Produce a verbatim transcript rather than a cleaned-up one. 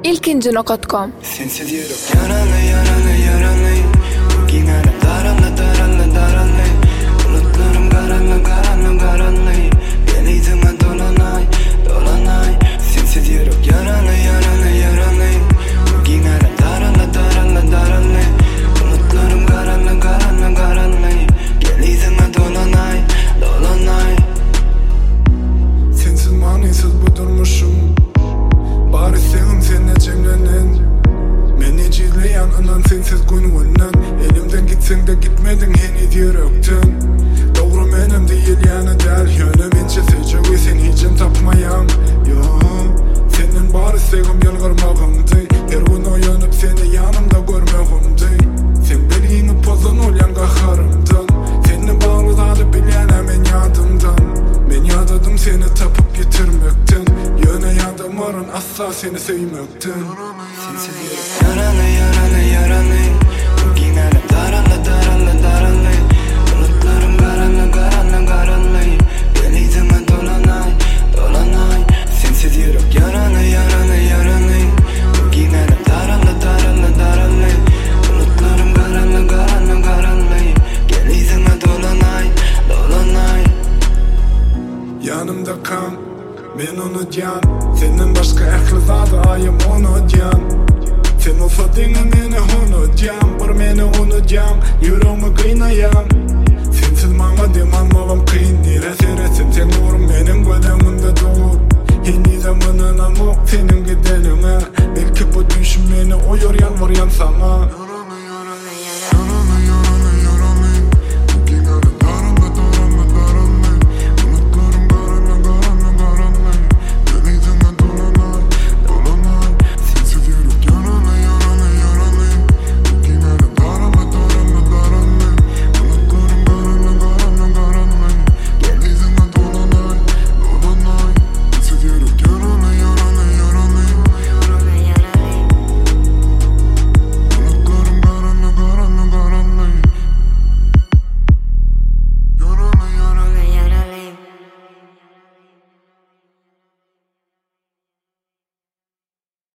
ilkinci nokta com. Sensiz yürek yaralı yaralı yaralı. Bugünlere darallı darallı darallı. Bulutlarım karanlı karanlı karanlı. Denizime dolanay dolanay. Sensiz yürek yaralı yaralı yaralı. Bugünlere darallı darallı darallı. Bulutlarım karanlı karanlı karanlı. Denizime dolanay dolanay. Sensiz manisiz bu durmuşum. Bari sevim seninle cemlenen. Beni cizleyen anan sensiz gününden. Elimden gitsen de gitmedin henüz yürekten. Doğru benim değil yani der. Yönüm ince seçe ve sen hicim tapmayam. Yo, senin bari sevim yalvarmağımdı. Her gün uyanıp seni yanımda görmağımdı. Sen belini pozan olan kaharımdan. Seni bağlıladı bilen hemen yadımdan. Ben yadadım seni tapıp getirmekten. Yöne yadamarın asla seni sevmekten. Sensiz yürek yaralı yaralı yaralı. Bugünlere darallı darallı darallı. Bulutlarım karanlı karanlı karanlı. Denizime dolanay dolanay. Sensiz yürek yaralı yaralı yaralı. Bugünlere darallı darallı darallı. Bulutlarım karanlı karanlı karanlı. Denizime dolanay dolanay. Yanımda kal, ben onu diyan. Senin başka erkli zadı ayım onu diyan. Sen olsadığını meni onu diyan. Bir meni onu diyan, yüreğimi kıynayan. Sensiz bana demanmağım kıyın nere seresin. Sen uğrum benim gödeminde doğur. Yeni zamanın amok senin gidenine. Belki bu düşün beni uyur yalvar yan sana.